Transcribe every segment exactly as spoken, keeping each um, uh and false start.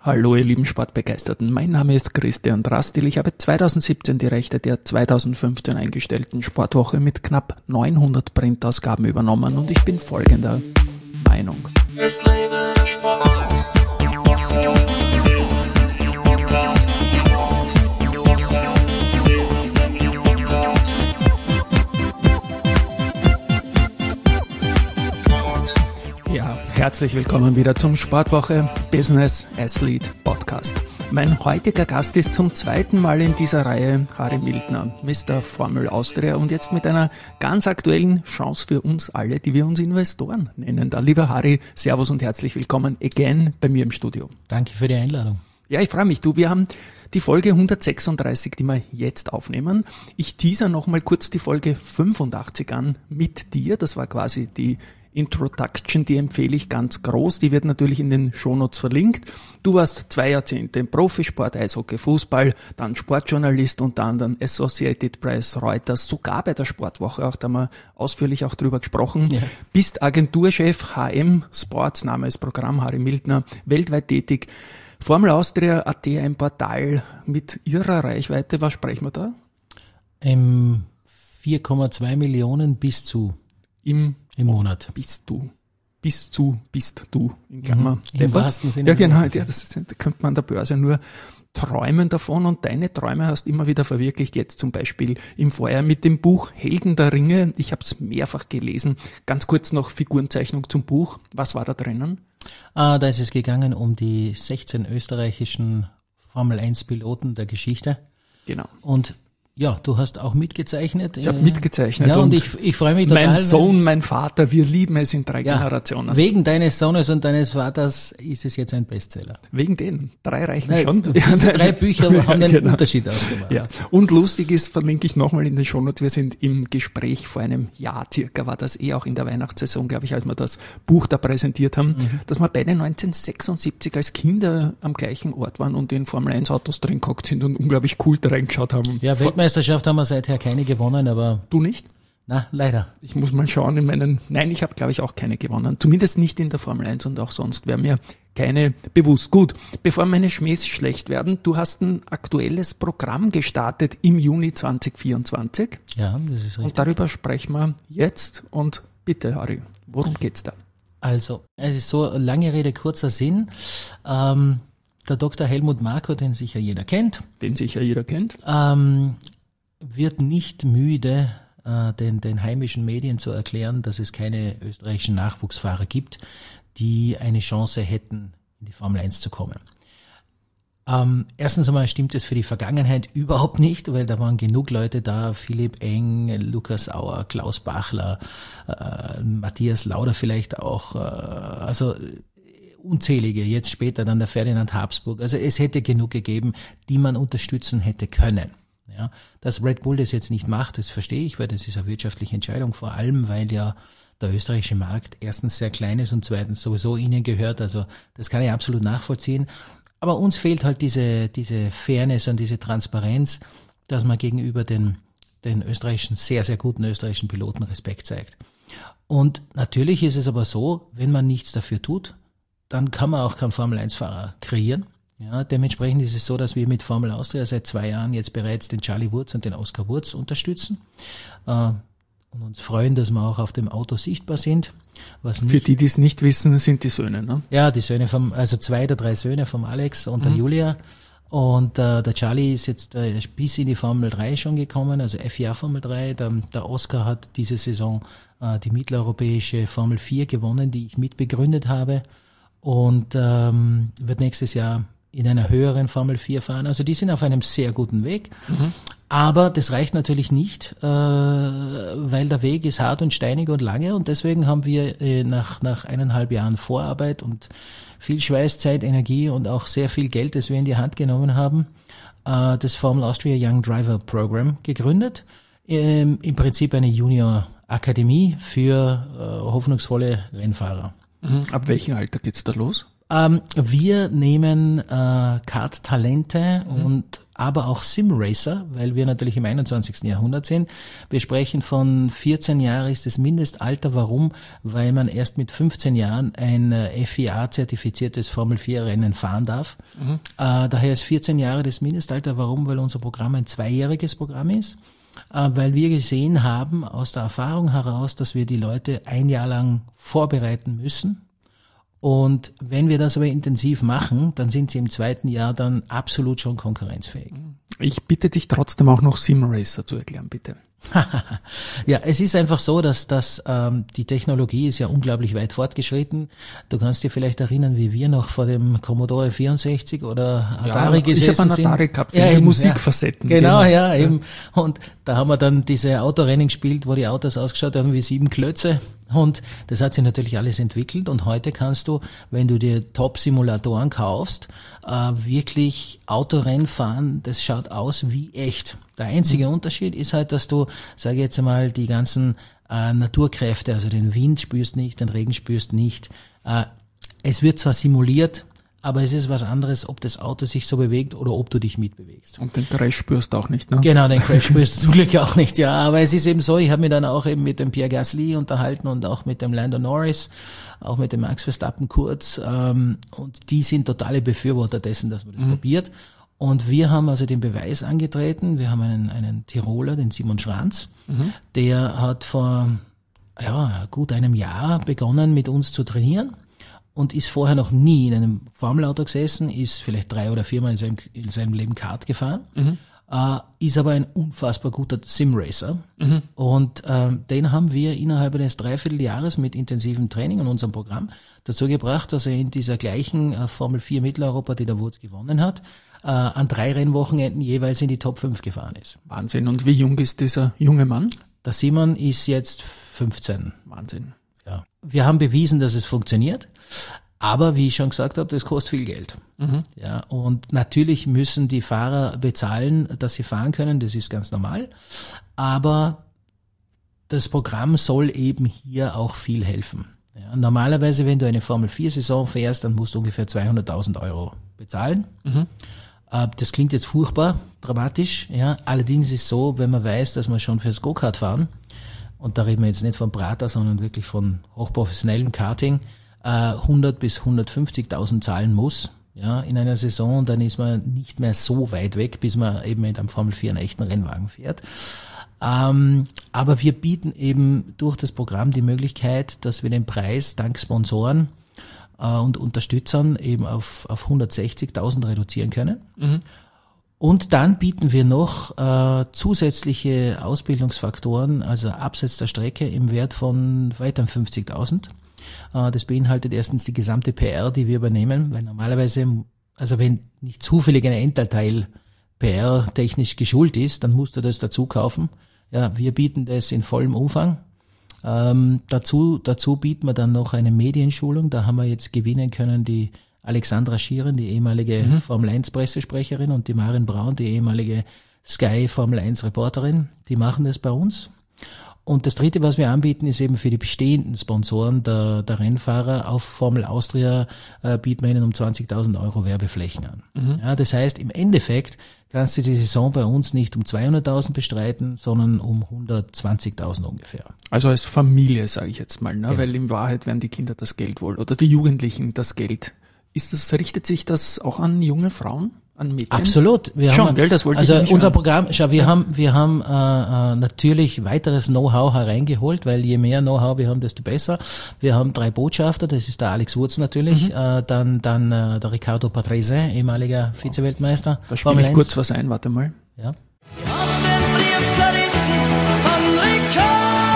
Hallo ihr lieben Sportbegeisterten, mein Name ist Christian Drastil. Ich habe zweitausendsiebzehn die Rechte der zweitausendfünfzehn eingestellten Sportwoche mit knapp neunhundert Printausgaben übernommen und ich bin folgender Meinung. Es lebe der Sport. Es ist der Podcast. Ja, herzlich willkommen wieder zum Sportwoche Business Athlete Podcast. Mein heutiger Gast ist zum zweiten Mal in dieser Reihe Harry Mildner, Mister Formel Austria und jetzt mit einer ganz aktuellen Chance für uns alle, die wir uns Investoren nennen. Da, lieber Harry, Servus und herzlich willkommen again bei mir im Studio. Danke für die Einladung. Ja, ich freue mich. Du, wir haben die Folge hundertsechsunddreißig, die wir jetzt aufnehmen. Ich teaser nochmal kurz die Folge fünfundachtzig an mit dir. Das war quasi die Introduction, die empfehle ich ganz groß. Die wird natürlich in den Shownotes verlinkt. Du warst zwei Jahrzehnte im Profisport, Eishockey, Fußball, dann Sportjournalist, unter anderem Associated Press, Reuters, sogar bei der Sportwoche, auch da haben wir ausführlich auch drüber gesprochen. Ja. Bist Agenturchef H M Sports, Name ist Programm, Harry Mildner, weltweit tätig. Formel Austria punkt at, ein Portal mit ihrer Reichweite. Was sprechen wir da? Ähm, vier Komma zwei Millionen bis zu im Im Monat. Bist du. Bis zu, bist du, in Klammer. Mhm, im wahrsten Sinne. Ja, genau. Ja, das, das könnte man an der Börse nur träumen davon und deine Träume hast immer wieder verwirklicht, jetzt zum Beispiel im Vorjahr mit dem Buch Helden der Ringe. Ich habe es mehrfach gelesen. Ganz kurz noch Figurenzeichnung zum Buch. Was war da drinnen? Ah, da ist es gegangen um die sechzehn österreichischen Formel eins Piloten der Geschichte. Genau. Und ja, du hast auch mitgezeichnet. Ich habe mitgezeichnet. Ja, und, und ich, ich freue mich total. Mein Sohn, mein Vater, wir lieben es in drei ja, Generationen. Wegen deines Sohnes und deines Vaters ist es jetzt ein Bestseller. Wegen denen. Drei reichen Nein, schon. Diese drei Bücher ja, haben den genau. Unterschied ausgemacht. Ja. Und lustig ist, verlinke ich nochmal in den Shownotes, wir sind im Gespräch vor einem Jahr circa, war das eh auch in der Weihnachtssaison, glaube ich, als wir das Buch da präsentiert haben, mhm. dass wir beide neunzehnhundertsechsundsiebzig als Kinder am gleichen Ort waren und in Formel eins Autos drin gehockt sind und unglaublich cool da reingeschaut haben. Ja, Weltmeisterschaft haben wir seit Herr keine gewonnen, aber... Du nicht? Na, leider. Ich muss mal schauen in meinen... Nein, ich habe, glaube ich, auch keine gewonnen. Zumindest nicht in der Formel eins und auch sonst wäre mir keine bewusst. Gut, bevor meine Schmähs schlecht werden, du hast ein aktuelles Programm gestartet im Juni zwanzig vierundzwanzig. Ja, das ist richtig. Und darüber sprechen wir jetzt. Und bitte, Harry, worum geht's da? Also, es ist so, lange Rede, kurzer Sinn. Ähm, der Doktor Helmut Marko, den sicher jeder kennt. Den sicher jeder kennt. Ähm, wird nicht müde, äh, den, den heimischen Medien zu erklären, dass es keine österreichischen Nachwuchsfahrer gibt, die eine Chance hätten, in die Formel eins zu kommen. Ähm, erstens einmal stimmt es für die Vergangenheit überhaupt nicht, weil da waren genug Leute da, Philipp Eng, Lukas Auer, Klaus Bachler, äh, Matthias Lauder vielleicht auch, äh, also unzählige, jetzt später dann der Ferdinand Habsburg. Also es hätte genug gegeben, die man unterstützen hätte können. Ja, dass Red Bull das jetzt nicht macht, das verstehe ich, weil das ist eine wirtschaftliche Entscheidung, vor allem, weil ja der österreichische Markt erstens sehr klein ist und zweitens sowieso ihnen gehört, also das kann ich absolut nachvollziehen. Aber uns fehlt halt diese, diese Fairness und diese Transparenz, dass man gegenüber den, den österreichischen, sehr, sehr guten österreichischen Piloten Respekt zeigt. Und natürlich ist es aber so, wenn man nichts dafür tut, dann kann man auch keinen Formel eins Fahrer kreieren. Ja, dementsprechend ist es so, dass wir mit Formel Austria seit zwei Jahren jetzt bereits den Charlie Wurz und den Oskar Wurz unterstützen äh, und uns freuen, dass wir auch auf dem Auto sichtbar sind. Was nicht, für die, die es nicht wissen, sind die Söhne, ne? Ja, die Söhne vom, also zwei der drei Söhne vom Alex und der mhm. Julia. Und äh, der Charlie ist jetzt äh, bis in die Formel drei schon gekommen, also F I A Formel drei. Der, der Oskar hat diese Saison äh, die mitteleuropäische Formel vier gewonnen, die ich mitbegründet habe. Und ähm, wird nächstes Jahr in einer höheren Formel vier fahren. Also die sind auf einem sehr guten Weg. Mhm. Aber das reicht natürlich nicht, äh, weil der Weg ist hart und steinig und lange. Und deswegen haben wir äh, nach, nach eineinhalb Jahren Vorarbeit und viel Schweiß, Zeit, Energie und auch sehr viel Geld, das wir in die Hand genommen haben, äh, das Formel Austria Young Driver Program gegründet. Ähm, im Prinzip eine Junior-Akademie für äh, hoffnungsvolle Rennfahrer. Mhm. Ab welchem Alter geht's da los? Ähm, wir nehmen äh, Kart-Talente mhm. und aber auch Sim-Racer, weil wir natürlich im einundzwanzigsten Jahrhundert sind. Wir sprechen von vierzehn Jahren ist das Mindestalter. Warum? Weil man erst mit fünfzehn Jahren ein äh, F I A-zertifiziertes Formel vier Rennen fahren darf. Mhm. Äh, daher ist vierzehn Jahre das Mindestalter. Warum? Weil unser Programm ein zweijähriges Programm ist. Äh, weil wir gesehen haben aus der Erfahrung heraus, dass wir die Leute ein Jahr lang vorbereiten müssen. Und wenn wir das aber intensiv machen, dann sind sie im zweiten Jahr dann absolut schon konkurrenzfähig. Ich bitte dich trotzdem auch noch Sim-Racer zu erklären, bitte. Ja, es ist einfach so, dass, dass ähm, die Technologie ist ja unglaublich weit fortgeschritten. Du kannst dir vielleicht erinnern, wie wir noch vor dem Commodore vierundsechzig oder Atari ja, gesessen ich habe einen Atari sind. gehabt für ja, die eben, Musikfacetten. Genau, genau. ja, eben. Und da haben wir dann diese Autorennen gespielt, wo die Autos ausgeschaut haben wie sieben Klötze. Und das hat sich natürlich alles entwickelt. Und heute kannst du, wenn du dir Top-Simulatoren kaufst, äh, wirklich Autorennen fahren. Das schaut aus wie echt. Der einzige mhm. Unterschied ist halt, dass du, sage ich jetzt einmal, die ganzen äh, Naturkräfte, also den Wind spürst nicht, den Regen spürst nicht. Äh, es wird zwar simuliert, aber es ist was anderes, ob das Auto sich so bewegt oder ob du dich mitbewegst. Und den Crash spürst du auch nicht, ne? Genau, den Crash spürst du zum Glück auch nicht, ja. Aber es ist eben so, ich habe mich dann auch eben mit dem Pierre Gasly unterhalten und auch mit dem Lando Norris, auch mit dem Max Verstappen kurz. Ähm, und die sind totale Befürworter dessen, dass man das mhm. probiert. Und wir haben also den Beweis angetreten. Wir haben einen, einen Tiroler, den Simon Schranz, mhm. der hat vor ja, gut einem Jahr begonnen, mit uns zu trainieren. Und ist vorher noch nie in einem Formelauto gesessen, ist vielleicht drei oder viermal in seinem, in seinem Leben Kart gefahren, mhm. äh, ist aber ein unfassbar guter Sim-Racer. Mhm. Und ähm, den haben wir innerhalb eines Dreivierteljahres mit intensivem Training in unserem Programm dazu gebracht, dass er in dieser gleichen äh, Formel vier Mitteleuropa, die der Wurz gewonnen hat, äh, an drei Rennwochenenden jeweils in die Top fünf gefahren ist. Wahnsinn. Und wie jung ist dieser junge Mann? Der Simon ist jetzt fünfzehn. Wahnsinn. Ja. Wir haben bewiesen, dass es funktioniert, aber wie ich schon gesagt habe, das kostet viel Geld. Mhm. Ja, und natürlich müssen die Fahrer bezahlen, dass sie fahren können, das ist ganz normal, aber das Programm soll eben hier auch viel helfen. Ja, normalerweise, wenn du eine Formel vier Saison fährst, dann musst du ungefähr zweihunderttausend Euro bezahlen. Mhm. Das klingt jetzt furchtbar dramatisch, ja. Allerdings ist es so, wenn man weiß, dass man schon fürs Go-Kart fahren, und da reden wir jetzt nicht von Prater, sondern wirklich von hochprofessionellem Karting, äh, hundert bis hundertfünfzigtausend zahlen muss, ja, in einer Saison, und dann ist man nicht mehr so weit weg, bis man eben mit einem Formel vier einen echten Rennwagen fährt. Ähm, aber wir bieten eben durch das Programm die Möglichkeit, dass wir den Preis dank Sponsoren äh, und Unterstützern eben auf, auf hundertsechzigtausend reduzieren können. Mhm. Und dann bieten wir noch äh, zusätzliche Ausbildungsfaktoren, also abseits der Strecke im Wert von weiteren fünfzigtausend. Äh, das beinhaltet erstens die gesamte P R, die wir übernehmen, weil normalerweise, also wenn nicht zufällig ein Enterteil P R-technisch geschult ist, dann musst du das dazu kaufen. Ja, wir bieten das in vollem Umfang. Ähm, dazu, dazu bieten wir dann noch eine Medienschulung. Da haben wir jetzt gewinnen können die Alexandra Schieren, die ehemalige mhm. Formel eins Pressesprecherin, und die Maren Braun, die ehemalige Sky Formel eins Reporterin. Die machen das bei uns. Und das Dritte, was wir anbieten, ist eben für die bestehenden Sponsoren der, der Rennfahrer. Auf Formel Austria äh, bieten wir ihnen um zwanzigtausend Euro Werbeflächen an. Mhm. Ja, das heißt, im Endeffekt kannst du die Saison bei uns nicht um zweihunderttausend bestreiten, sondern um hundertzwanzigtausend ungefähr. Also als Familie, sage ich jetzt mal, ne? Ja. Weil in Wahrheit werden die Kinder das Geld wohl, oder die Jugendlichen das Geld. Ist das, richtet sich das auch an junge Frauen, an Mädchen? Absolut. Wir Schon, haben, gell, das wollte also ich nicht unser hören. Programm, schau, wir ja. haben, wir haben äh, äh, natürlich weiteres Know-how hereingeholt, weil je mehr Know-how wir haben, desto besser. Wir haben drei Botschafter, das ist der Alex Wurz natürlich, mhm. äh, dann dann äh, der Riccardo Patrese, ehemaliger Vize-Weltmeister. Da spiele ich kurz was ein, warte mal. Ja. Sie haben den Brief zerrissen von Riccardo.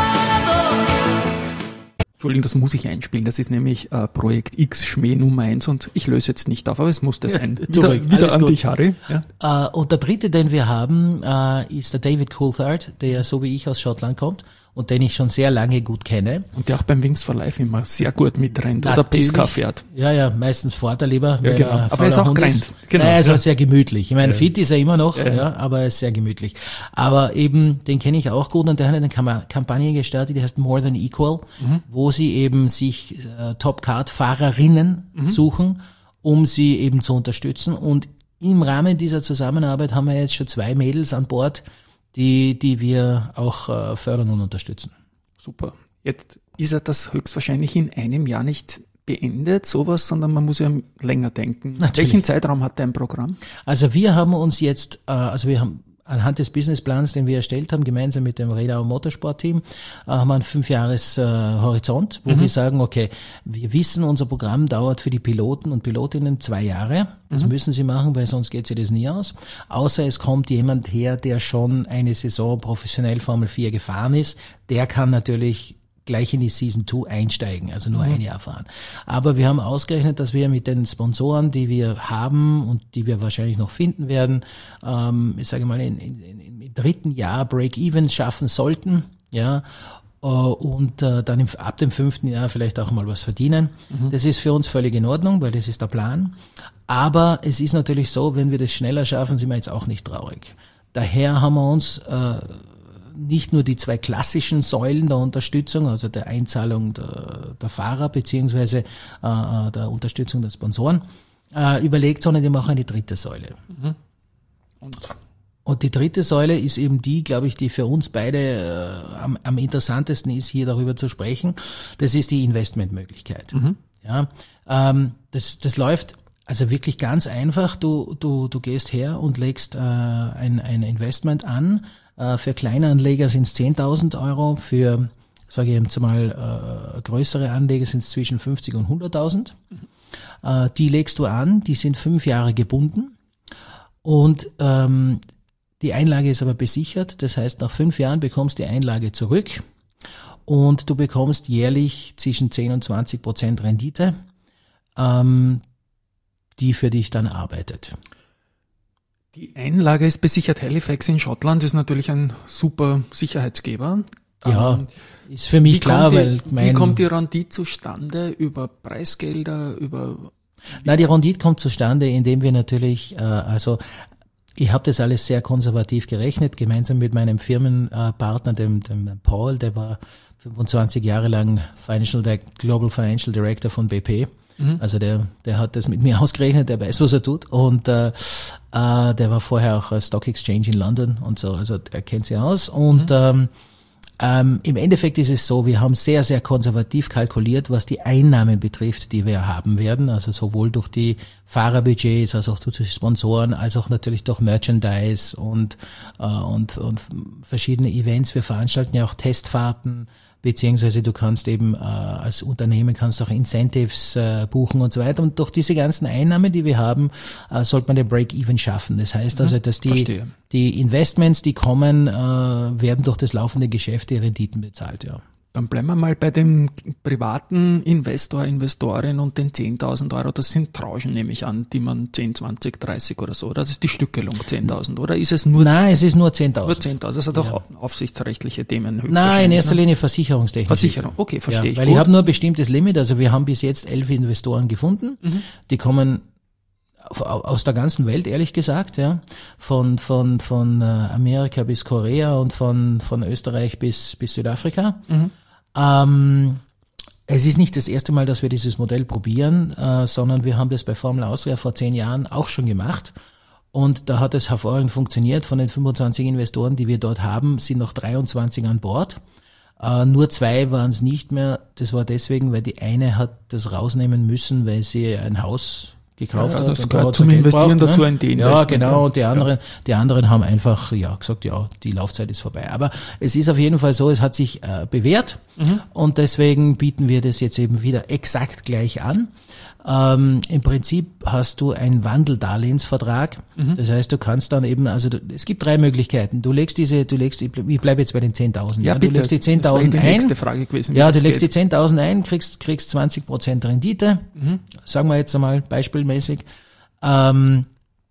Entschuldigung, das muss ich einspielen. Das ist nämlich äh, Projekt X Schmäh Nummer eins, und ich löse jetzt nicht auf, aber es muss das sein. Ja, wieder zurück, wieder an gut. dich, Harry. Ja. Äh, und der dritte, den wir haben, äh, ist der David Coulthard, der so wie ich aus Schottland kommt und den ich schon sehr lange gut kenne. Und der auch beim Wings for Life immer sehr gut mitrennt oder Pesca fährt. Ja, ja, meistens fährt er lieber. Ja, genau. Aber er ist auch gerannt. Genau. Nein, er ist ja. auch sehr gemütlich. Ich meine, ja. fit ist er immer noch, ja. ja, aber er ist sehr gemütlich. Aber eben, den kenne ich auch gut und der hat eine Kam- Kampagne gestartet, die heißt More Than Equal, mhm. wo sie eben sich äh, Top-Card-Fahrerinnen mhm. suchen, um sie eben zu unterstützen. Und im Rahmen dieser Zusammenarbeit haben wir jetzt schon zwei Mädels an Bord, die die wir auch äh, fördern und unterstützen. Super. Jetzt ist ja das höchstwahrscheinlich in einem Jahr nicht beendet, sowas, sondern man muss ja länger denken. Natürlich. Welchen Zeitraum hat dein Programm? Also wir haben uns jetzt, äh, also wir haben anhand des Businessplans, den wir erstellt haben, gemeinsam mit dem Redau Motorsport-Team, äh, haben wir einen Fünfjahres-Horizont, äh, wo mhm. wir sagen, okay, wir wissen, unser Programm dauert für die Piloten und Pilotinnen zwei Jahre. Das mhm. müssen sie machen, weil sonst geht sich das nie aus. Außer es kommt jemand her, der schon eine Saison professionell Formel vier gefahren ist. Der kann natürlich gleich in die Season zwei einsteigen, also nur mhm. ein Jahr fahren. Aber wir haben ausgerechnet, dass wir mit den Sponsoren, die wir haben und die wir wahrscheinlich noch finden werden, ähm, ich sage mal, in, in, in, im dritten Jahr Break-Even schaffen sollten, ja, äh, und äh, dann im, ab dem fünften Jahr vielleicht auch mal was verdienen. Mhm. Das ist für uns völlig in Ordnung, weil das ist der Plan. Aber es ist natürlich so, wenn wir das schneller schaffen, sind wir jetzt auch nicht traurig. Daher haben wir uns äh, nicht nur die zwei klassischen Säulen der Unterstützung, also der Einzahlung der, der Fahrer beziehungsweise äh, der Unterstützung der Sponsoren, äh, überlegt, sondern die machen eine dritte Säule. Mhm. Und? Und die dritte Säule ist eben die, glaube ich, die für uns beide äh, am, am interessantesten ist, hier darüber zu sprechen. Das ist die Investmentmöglichkeit. Mhm. Ja, ähm, das, das läuft also wirklich ganz einfach. Du, du, du gehst her und legst äh, ein, ein Investment an. Für kleine Anleger sind es zehntausend Euro, für, sage ich jetzt mal, äh, größere Anleger sind es zwischen fünfzig und hunderttausend. Mhm. Äh, die legst du an, die sind fünf Jahre gebunden und ähm, die Einlage ist aber besichert. Das heißt, nach fünf Jahren bekommst du die Einlage zurück und du bekommst jährlich zwischen zehn und zwanzig Prozent Rendite, ähm, die für dich dann arbeitet. Die Einlage ist besichert. Halifax in Schottland ist natürlich ein super Sicherheitsgeber. Ja, ähm, ist für mich klar, die, weil mein... Wie kommt die Rendite zustande? Über Preisgelder, über... Na, die Rendite kommt zustande, indem wir natürlich, äh, also ich habe das alles sehr konservativ gerechnet, gemeinsam mit meinem Firmenpartner, dem, dem Paul, der war fünfundzwanzig Jahre lang Financial, der Global Financial Director von B P. Also der, der hat das mit mir ausgerechnet, der weiß, was er tut und äh, äh, der war vorher auch Stock Exchange in London und so, also er kennt sich aus und mhm. ähm, ähm, im Endeffekt ist es so, wir haben sehr, sehr konservativ kalkuliert, was die Einnahmen betrifft, die wir haben werden, also sowohl durch die Fahrerbudgets, als auch durch die Sponsoren, als auch natürlich durch Merchandise und, äh, und, und verschiedene Events. Wir veranstalten ja auch Testfahrten, beziehungsweise du kannst eben äh, als Unternehmen kannst auch Incentives äh, buchen und so weiter. Und durch diese ganzen Einnahmen, die wir haben, äh, sollte man den Break-Even schaffen. Das heißt also, dass die, die Investments, die kommen, äh, werden durch das laufende Geschäft die Renditen bezahlt, ja. Dann bleiben wir mal bei dem privaten Investor, Investorin und den zehntausend Euro. Das sind Tranchen, nehme ich an, die man zehn, zwanzig, dreißig oder so. Das ist die Stückelung zehntausend, oder ist es nur... Nein, es ist nur zehntausend. Nur zehntausend, das hat auch ja. aufsichtsrechtliche Themen. Nein, in erster Linie Versicherungstechnik. Versicherung, okay, verstehe ja, ich. Weil gut. Ich habe nur ein bestimmtes Limit, also wir haben bis jetzt elf Investoren gefunden, mhm. die kommen aus der ganzen Welt, ehrlich gesagt, ja, von von von Amerika bis Korea und von von Österreich bis bis Südafrika. Mhm. Ähm, es ist nicht das erste Mal, dass wir dieses Modell probieren, äh, sondern wir haben das bei Formel Austria vor zehn Jahren auch schon gemacht und da hat es hervorragend funktioniert. Von den fünfundzwanzig Investoren, die wir dort haben, sind noch dreiundzwanzig an Bord. Äh, nur zwei waren es nicht mehr. Das war deswegen, weil die eine hat das rausnehmen müssen, weil sie ein Haus gekauft ja, hat. Das gehört zum Investieren braucht, dazu, ne? ein Ja, genau. Und die anderen, ja. die anderen haben einfach, ja, gesagt, ja, die Laufzeit ist vorbei. Aber es ist auf jeden Fall so, es hat sich äh, bewährt mhm. und deswegen bieten wir das jetzt eben wieder exakt gleich an. Ähm, im Prinzip hast du einen Wandeldarlehensvertrag. Mhm. Das heißt, du kannst dann eben, also du, es gibt drei Möglichkeiten. Du legst diese, du legst, ich bleibe jetzt bei den zehntausend. Ja, ja. bitte. Du legst die zehntausend ein. Das wäre die nächste Frage gewesen. Ja, du legst geht. die zehntausend ein, kriegst, kriegst zwanzig Prozent Rendite. Mhm. Sagen wir jetzt einmal beispielmäßig. Ähm,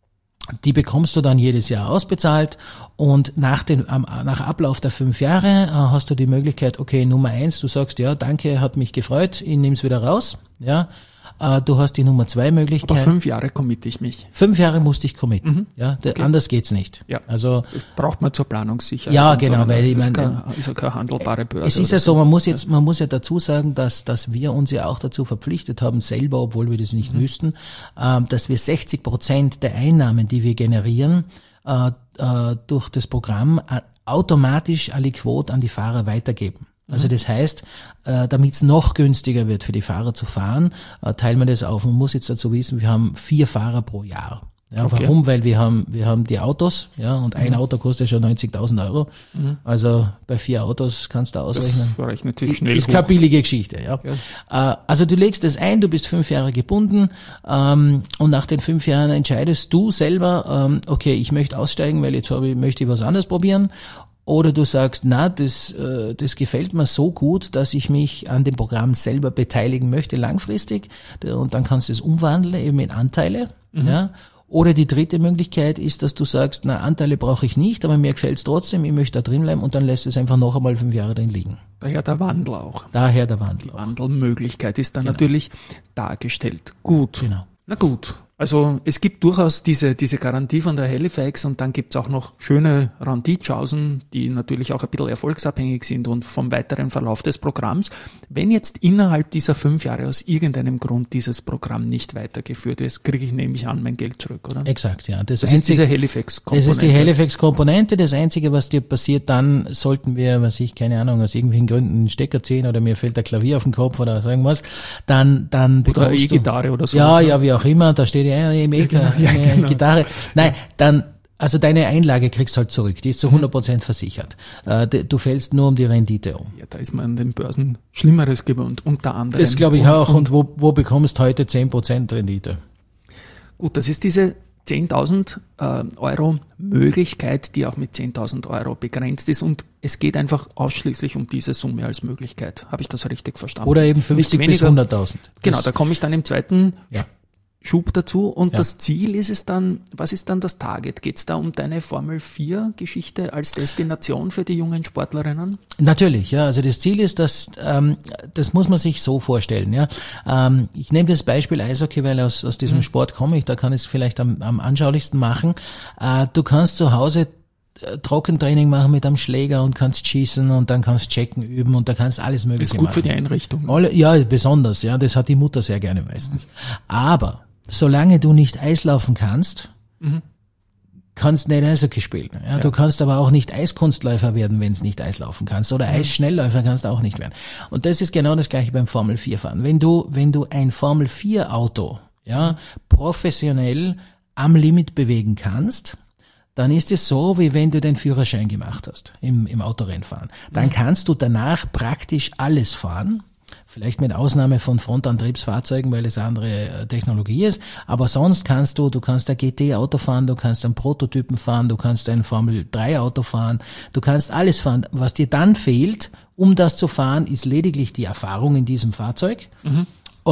Die bekommst du dann jedes Jahr ausbezahlt und nach den, nach Ablauf der fünf Jahre hast du die Möglichkeit, okay, Nummer eins, du sagst, ja, danke, hat mich gefreut, ich nehm's wieder raus, ja. Du hast die Nummer zwei Möglichkeit. Aber fünf Jahre committe ich mich. Fünf Jahre musste ich committen, mhm. ja. Okay. Anders geht's nicht. Ja. Also. Das braucht man zur Planungssicherheit. Ja, genau, weil ich meine. Das ist ja keine handelbare Börse. Es ist ja so, man muss jetzt, man muss ja dazu sagen, dass, dass wir uns ja auch dazu verpflichtet haben, selber, obwohl wir das nicht mhm. müssten, äh, dass wir sechzig Prozent der Einnahmen, die wir generieren, äh, äh, durch das Programm äh, automatisch aliquot an die Fahrer weitergeben. Also das heißt, äh, damit es noch günstiger wird für die Fahrer zu fahren, äh, teilen wir das auf. Man muss jetzt dazu wissen, wir haben vier Fahrer pro Jahr. Ja, okay. Warum? Weil wir haben wir haben die Autos, ja, und ein mhm. Auto kostet schon neunzigtausend Euro. Mhm. Also bei vier Autos kannst du ausrechnen. Das rechnet sich schnell Ist hoch. keine billige Geschichte, ja. ja. Äh, also du legst das ein, du bist fünf Jahre gebunden ähm, und nach den fünf Jahren entscheidest du selber, ähm, okay, ich möchte aussteigen, weil jetzt habe ich, möchte ich was anderes probieren. Oder du sagst, na, das, äh, das gefällt mir so gut, dass ich mich an dem Programm selber beteiligen möchte langfristig. Und dann kannst du es umwandeln eben in Anteile. Mhm. Ja. Oder die dritte Möglichkeit ist, dass du sagst, na, Anteile brauche ich nicht, aber mir gefällt es trotzdem, ich möchte da drin bleiben und dann lässt es einfach noch einmal fünf Jahre drin liegen. Daher der Wandel auch. Daher der Wandel. Die Wandelmöglichkeit ist dann genau. natürlich dargestellt. Gut. Genau. Na gut. Also es gibt durchaus diese diese Garantie von der Halifax und dann gibt's auch noch schöne Renditchancen, die natürlich auch ein bisschen erfolgsabhängig sind und vom weiteren Verlauf des Programms. Wenn jetzt innerhalb dieser fünf Jahre aus irgendeinem Grund dieses Programm nicht weitergeführt ist, kriege ich nämlich an mein Geld zurück, oder? Exakt, ja. Das, das ist diese Halifax-Komponente. Das ist die Halifax-Komponente. Das Einzige, was dir passiert, dann sollten wir, was ich, keine Ahnung, aus irgendwelchen Gründen einen Stecker ziehen oder mir fällt der Klavier auf den Kopf oder so irgendwas, dann dann bekommst oder E-Gitarre oder so. Ja, ja, wie auch immer, da steht ja eine Maker, ja, eine genau. Gitarre. Nein, dann, also deine Einlage kriegst halt zurück. Die ist zu hundert Prozent versichert. Du fällst nur um die Rendite um. Ja, da ist man an den Börsen Schlimmeres gewohnt, unter anderem. Das glaube ich und, auch. Und wo, wo bekommst du heute zehn Prozent Rendite? Gut, das ist diese zehntausend äh, Euro Möglichkeit, die auch mit zehntausend Euro begrenzt ist und es geht einfach ausschließlich um diese Summe als Möglichkeit. Habe ich das richtig verstanden? Oder eben fünfzig bis hunderttausend. Genau, da komme ich dann im zweiten ja. Schub dazu und ja. das Ziel ist es dann, was ist dann das Target? Geht es da um deine Formel vier Geschichte als Destination für die jungen Sportlerinnen? Natürlich, ja. Also das Ziel ist, dass ähm, das muss man sich so vorstellen. Ja, ähm, ich nehme das Beispiel Eishockey, weil aus aus diesem mhm. Sport komme ich. Da kann ich es vielleicht am, am anschaulichsten machen. Äh, du kannst zu Hause Trockentraining machen mit einem Schläger und kannst schießen und dann kannst checken üben und da kannst alles mögliche machen. Das ist gut machen. für die Einrichtung. Alle, ja, besonders, ja, das hat die Mutter sehr gerne meistens. Aber solange du nicht Eislaufen kannst, mhm. kannst nicht Eishockey spielen. Ja, ja. Du kannst aber auch nicht Eiskunstläufer werden, wenn du nicht Eislaufen kannst oder mhm. Eisschnellläufer kannst du auch nicht werden. Und das ist genau das gleiche beim Formel vier Fahren. Wenn du, wenn du ein Formel vier Auto, ja, professionell am Limit bewegen kannst, dann ist es so, wie wenn du den Führerschein gemacht hast im, im Autorennfahren. Dann mhm. kannst du danach praktisch alles fahren. Vielleicht mit Ausnahme von Frontantriebsfahrzeugen, weil es andere Technologie ist. Aber sonst kannst du, du kannst ein G T-Auto fahren, du kannst einen Prototypen fahren, du kannst ein Formel drei Auto fahren, du kannst alles fahren. Was dir dann fehlt, um das zu fahren, ist lediglich die Erfahrung in diesem Fahrzeug. Mhm.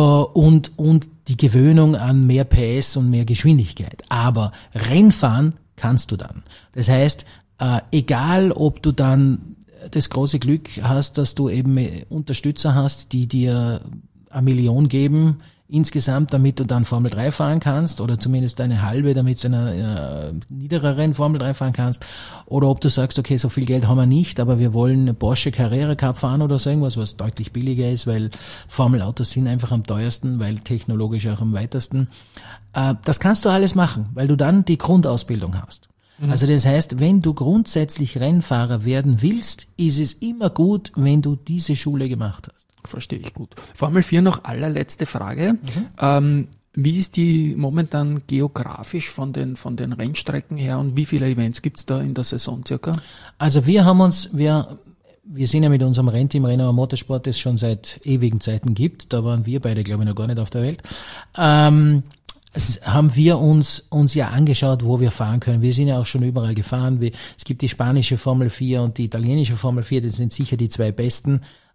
Und, und die Gewöhnung an mehr P S und mehr Geschwindigkeit. Aber Rennfahren kannst du dann. Das heißt, äh, egal ob du dann das große Glück hast, dass du eben Unterstützer hast, die dir eine Million geben insgesamt, damit du dann Formel drei fahren kannst oder zumindest eine halbe, damit du eine äh, niedereren Formel drei fahren kannst, oder ob du sagst, okay, so viel Geld haben wir nicht, aber wir wollen Porsche Carrera Cup fahren oder so irgendwas, was deutlich billiger ist, weil Formelautos sind einfach am teuersten, weil technologisch auch am weitesten. Äh, das kannst du alles machen, weil du dann die Grundausbildung hast. Mhm. Also das heißt, wenn du grundsätzlich Rennfahrer werden willst, ist es immer gut, wenn du diese Schule gemacht hast. Verstehe ich gut. Formel vier noch allerletzte Frage. Mhm. Ähm, wie ist die momentan geografisch von den von den Rennstrecken her und wie viele Events gibt's da in der Saison circa? Also wir haben uns, wir wir sind ja mit unserem Rennteam Renault Motorsport, das schon seit ewigen Zeiten gibt. Da waren wir beide, glaube ich, noch gar nicht auf der Welt. Ähm, Es haben wir uns uns ja angeschaut, wo wir fahren können. Wir sind ja auch schon überall gefahren. Wir, es gibt die spanische Formel vier und die italienische Formel vier, das sind sicher die zwei besten.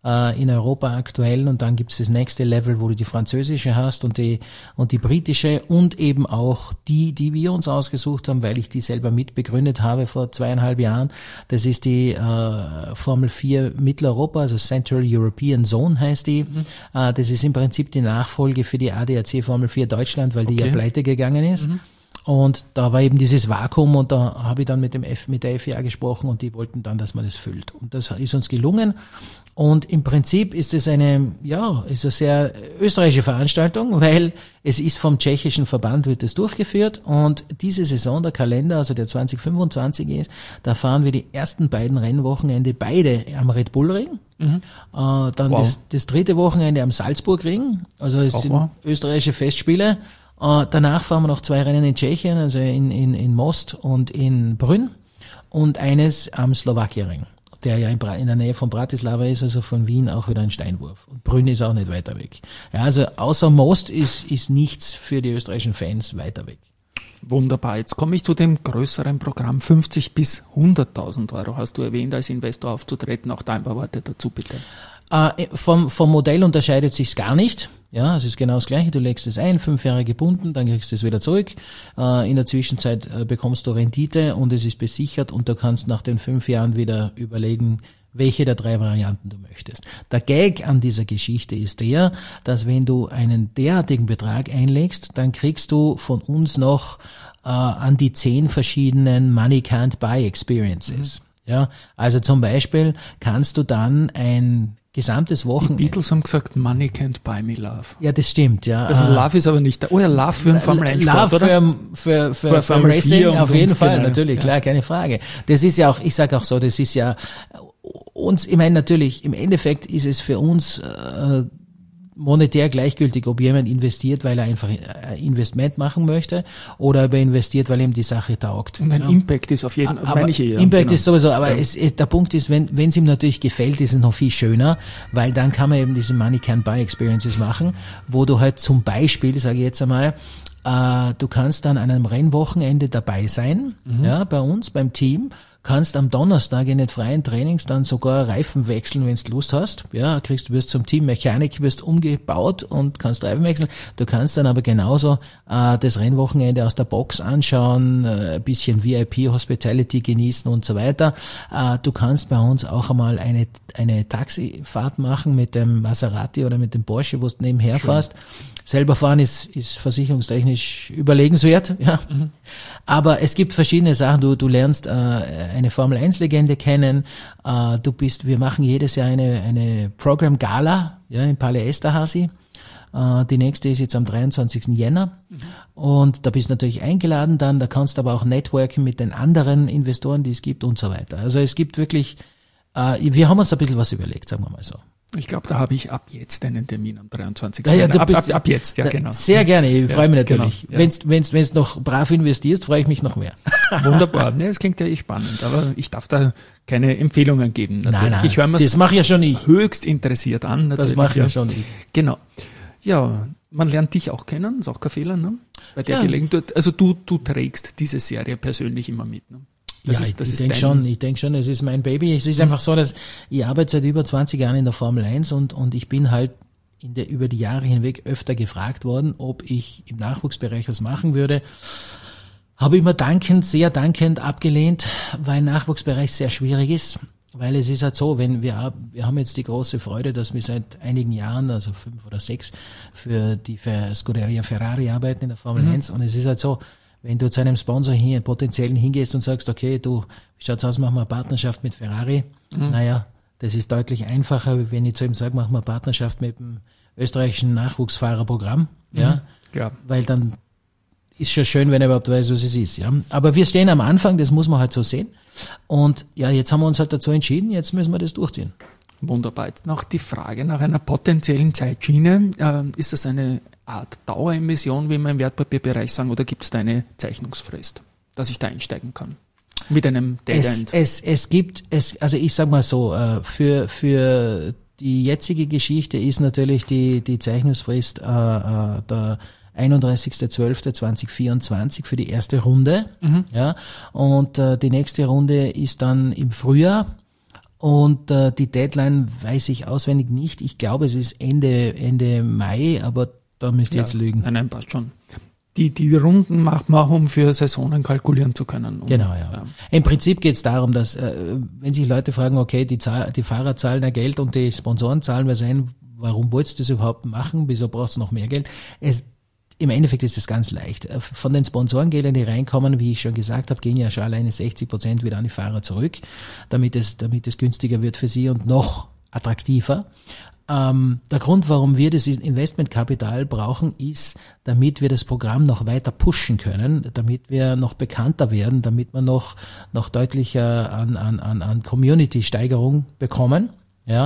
äh, in Europa aktuell, und dann gibt's das nächste Level, wo du die französische hast und die und die britische und eben auch die, die wir uns ausgesucht haben, weil ich die selber mitbegründet habe vor zweieinhalb Jahren. Das ist die äh, Formel vier Mitteleuropa, also Central European Zone heißt die. Mhm. Äh, das ist im Prinzip die Nachfolge für die A D A C Formel vier Deutschland, weil die okay. ja pleite gegangen ist. Mhm. Und da war eben dieses Vakuum, und da habe ich dann mit dem F, mit der F I A gesprochen, und die wollten dann, dass man das füllt. Und das ist uns gelungen. Und im Prinzip ist es eine, ja, ist eine sehr österreichische Veranstaltung, weil es ist vom tschechischen Verband, wird es durchgeführt, und diese Saison, der Kalender, also der zwanzig fünfundzwanzig ist, da fahren wir die ersten beiden Rennwochenende beide am Red Bull Ring. Mhm. Äh, dann wow. das, das dritte Wochenende am Salzburg-Ring, also es Auch sind wow. österreichische Festspiele. Uh, danach fahren wir noch zwei Rennen in Tschechien, also in, in, in Most und in Brünn, und eines am Slowakien-Ring, der ja in, Bra- in der Nähe von Bratislava ist, also von Wien auch wieder ein Steinwurf. Und Brünn ist auch nicht weiter weg. Ja, also außer Most ist, ist nichts für die österreichischen Fans weiter weg. Wunderbar. Jetzt komme ich zu dem größeren Programm. fünfzig bis hunderttausend Euro hast du erwähnt, als Investor aufzutreten. Auch da ein paar Worte dazu, bitte. Äh, vom, vom Modell unterscheidet sich's gar nicht. Ja, es ist genau das Gleiche. Du legst es ein, fünf Jahre gebunden, dann kriegst du es wieder zurück. Äh, in der Zwischenzeit äh, bekommst du Rendite, und es ist besichert, und du kannst nach den fünf Jahren wieder überlegen, welche der drei Varianten du möchtest. Der Gag an dieser Geschichte ist der, dass wenn du einen derartigen Betrag einlegst, dann kriegst du von uns noch äh, an die zehn verschiedenen Money Can't Buy Experiences. Mhm. Ja, also zum Beispiel kannst du dann ein gesamtes Wochenende. Die Beatles haben gesagt, Money can't buy me love. Ja, das stimmt, ja. Also Love ist aber nicht da. Oh ja, Love für ein Formel eins Sport, oder? Love für, für, für, für Formel Racing, auf jeden Fall, genau, natürlich, ja. Klar, keine Frage. Das ist ja auch, ich sage auch so, das ist ja uns, ich meine natürlich, im Endeffekt ist es für uns äh, monetär gleichgültig, ob jemand investiert, weil er einfach ein Investment machen möchte, oder ob er investiert, weil ihm die Sache taugt. Und ein ja. Impact ist auf jeden Fall, meine ich eher. Impact genau. ist sowieso, aber ja. es, es, der Punkt ist, wenn wenn es ihm natürlich gefällt, ist es noch viel schöner, weil dann kann man eben diese Money Can Buy Experiences machen, wo du halt zum Beispiel, sage ich jetzt einmal, äh, du kannst dann an einem Rennwochenende dabei sein, mhm. ja, bei uns, beim Team, kannst am Donnerstag in den freien Trainings dann sogar Reifen wechseln, wenn du Lust hast. Ja, kriegst du wirst zum Team Mechanik, wirst umgebaut und kannst Reifen wechseln. Du kannst dann aber genauso äh, das Rennwochenende aus der Box anschauen, äh, ein bisschen V I P Hospitality genießen und so weiter. Äh, du kannst bei uns auch einmal eine eine Taxifahrt machen mit dem Maserati oder mit dem Porsche, wo du nebenher Schön. fährst. Selber fahren ist, ist versicherungstechnisch überlegenswert, ja. Mhm. Aber es gibt verschiedene Sachen. Du, du lernst äh, eine Formel eins Legende kennen. Äh, du bist, wir machen jedes Jahr eine, eine Program Gala, ja, in Palais Esterhazy. Äh, die nächste ist jetzt am dreiundzwanzigsten Jänner. Mhm. Und da bist du natürlich eingeladen dann. Da kannst du aber auch networken mit den anderen Investoren, die es gibt und so weiter. Also es gibt wirklich, äh, wir haben uns ein bisschen was überlegt, sagen wir mal so. Ich glaube, da habe ich ab jetzt einen Termin am dreiundzwanzigsten Ja, ja, ab, ab, ab jetzt, ja, genau. Sehr gerne, ich freue mich ja, natürlich. Genau, ja. Wenn's, wenn's, wenn's noch brav investierst, freue ich mich noch mehr. Wunderbar, ne, das klingt ja eh spannend, aber ich darf da keine Empfehlungen geben. Natürlich. Nein, nein, ich höre mir das mache ja schon ich. Höchst interessiert an. Das mache ja schon ich. Genau. Ja, man lernt dich auch kennen, ist auch kein Fehler, ne? Bei der Ja. Gelegenheit, also du, du trägst diese Serie persönlich immer mit, ne? Das ja, ist, das ich ist denke dein- schon, ich denke schon, es ist mein Baby. Es ist einfach so, dass ich arbeite seit über zwanzig Jahren in der Formel eins und, und ich bin halt in der, über die Jahre hinweg öfter gefragt worden, ob ich im Nachwuchsbereich was machen würde. Habe immer dankend, sehr dankend abgelehnt, weil Nachwuchsbereich sehr schwierig ist. Weil es ist halt so, wenn wir, wir haben jetzt die große Freude, dass wir seit einigen Jahren, also fünf oder sechs, für die für Scuderia Ferrari arbeiten in der Formel Mhm. eins. Und es ist halt so, wenn du zu einem Sponsor hier potenziellen hingehst und sagst, okay, du, wie schaut's aus, machen wir eine Partnerschaft mit Ferrari. Mhm. Naja, das ist deutlich einfacher, wie wenn ich zu ihm sage, machen wir eine Partnerschaft mit dem österreichischen Nachwuchsfahrerprogramm. Ja, Mhm. Klar. weil dann ist schon schön, wenn er überhaupt weiß, was es ist. Ja, aber wir stehen am Anfang, das muss man halt so sehen. Und ja, jetzt haben wir uns halt dazu entschieden, jetzt müssen wir das durchziehen. Wunderbar. Jetzt noch die Frage nach einer potenziellen Zeitschiene. Ähm, ist das eine Art Daueremission, wie wir im Wertpapierbereich sagen, oder gibt es da eine Zeichnungsfrist, dass ich da einsteigen kann? Mit einem Dead Es, End? es, es gibt, es, also ich sag mal so, äh, für, für die jetzige Geschichte ist natürlich die, die Zeichnungsfrist äh, äh, der einunddreißigster zwölfter zweitausendvierundzwanzig für die erste Runde. Mhm. Ja, und äh, die nächste Runde ist dann im Frühjahr. Und äh, die Deadline weiß ich auswendig nicht. Ich glaube, es ist Ende Ende Mai, aber da müsst ihr Ja, jetzt lügen. Nein, nein, passt schon. Die, die Runden macht man auch, um für Saisonen kalkulieren zu können. Um, Genau, ja. ja. Im Prinzip geht es darum, dass, äh, wenn sich Leute fragen, okay, die, Zahl, die Fahrer zahlen ja Geld und die Sponsoren zahlen was ein, warum wolltest du das überhaupt machen? Wieso brauchst du noch mehr Geld? Es, im Endeffekt ist es ganz leicht. Von den Sponsorengeldern, die reinkommen, wie ich schon gesagt habe, gehen ja schon alleine sechzig Prozent wieder an die Fahrer zurück, damit es, damit es günstiger wird für sie und noch attraktiver. Ähm, der Grund, warum wir das Investmentkapital brauchen, ist, damit wir das Programm noch weiter pushen können, damit wir noch bekannter werden, damit wir noch, noch deutlicher an, an, an, an Community-Steigerung bekommen, ja,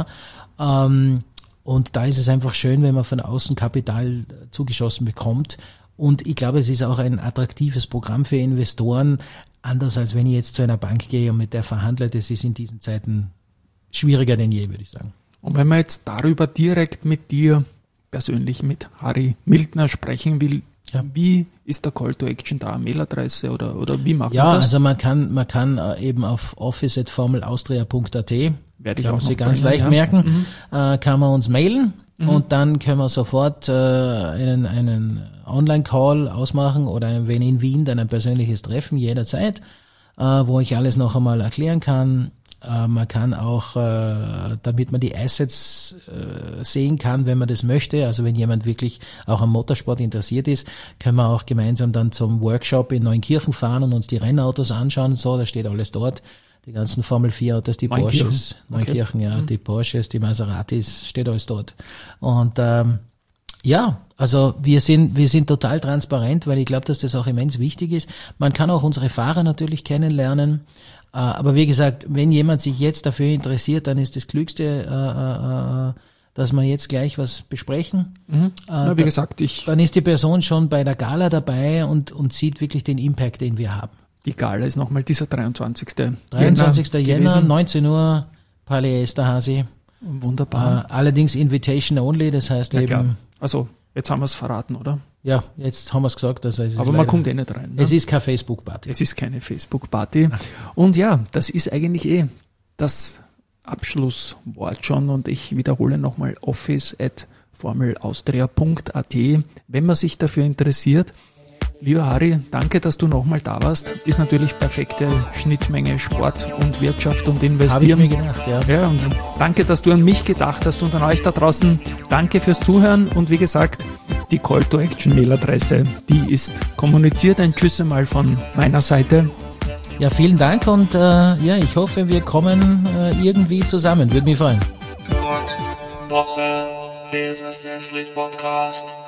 ähm, und da ist es einfach schön, wenn man von außen Kapital zugeschossen bekommt. Und ich glaube, es ist auch ein attraktives Programm für Investoren, anders als wenn ich jetzt zu einer Bank gehe und mit der verhandle. Das ist in diesen Zeiten schwieriger denn je, würde ich sagen. Und wenn man jetzt darüber direkt mit dir persönlich, mit Harry Mildner sprechen will, ja. Wie ist der Call to Action da? Mailadresse oder, oder wie macht ja, man das? Ja, also man kann, man kann eben auf office at formel austria punkt a t, werde ich kann auch man sich noch ganz bringen, leicht ja. merken, mhm. äh, kann man uns mailen mhm. und dann können wir sofort äh, einen, einen Online-Call ausmachen oder wenn in Wien, dann ein persönliches Treffen jederzeit, äh, wo ich alles noch einmal erklären kann. Äh, man kann auch, äh, damit man die Assets äh, sehen kann, wenn man das möchte, also wenn jemand wirklich auch am Motorsport interessiert ist, können wir auch gemeinsam dann zum Workshop in Neunkirchen fahren und uns die Rennautos anschauen. So, da steht alles dort. Die ganzen Formel vier Autos, die Neunkirchen. Porsches, Neunkirchen, okay. ja, mhm. die Porsches, die Maseratis, steht alles dort. Und ähm, ja, also wir sind wir sind total transparent, weil ich glaube, dass das auch immens wichtig ist. Man kann auch unsere Fahrer natürlich kennenlernen. Aber wie gesagt, wenn jemand sich jetzt dafür interessiert, dann ist das Klügste, äh, äh, dass wir jetzt gleich was besprechen. Mhm. Äh, ja, wie gesagt, ich dann ist die Person schon bei der Gala dabei und, und sieht wirklich den Impact, den wir haben. Die Gala ist nochmal dieser dreiundzwanzigster dreiundzwanzigster Jänner, gewesen. neunzehn Uhr, Palais Esterhazy. Wunderbar. Äh, allerdings Invitation only, das heißt ja, eben... Klar. Also, jetzt haben wir es verraten, oder? Ja, jetzt haben wir es gesagt. Also es ist Aber man leider, kommt eh nicht rein. Ne? Es ist keine Facebook-Party. Es ist keine Facebook-Party. Und ja, das ist eigentlich eh das Abschlusswort schon. Und ich wiederhole nochmal office at formel austria punkt a t, wenn man sich dafür interessiert. Lieber Harry, danke, dass du nochmal da warst. Ist natürlich perfekte Schnittmenge Sport und Wirtschaft und Investieren. Habe ich mir gedacht, ja. Ja, und danke, dass du an mich gedacht hast und an euch da draußen. Danke fürs Zuhören und wie gesagt, die Call to Action Mailadresse, die ist kommuniziert. Ein Tschüss einmal von meiner Seite. Ja, vielen Dank und äh, ja, ich hoffe, wir kommen äh, irgendwie zusammen. Würde mich freuen. Woche, Business Podcast.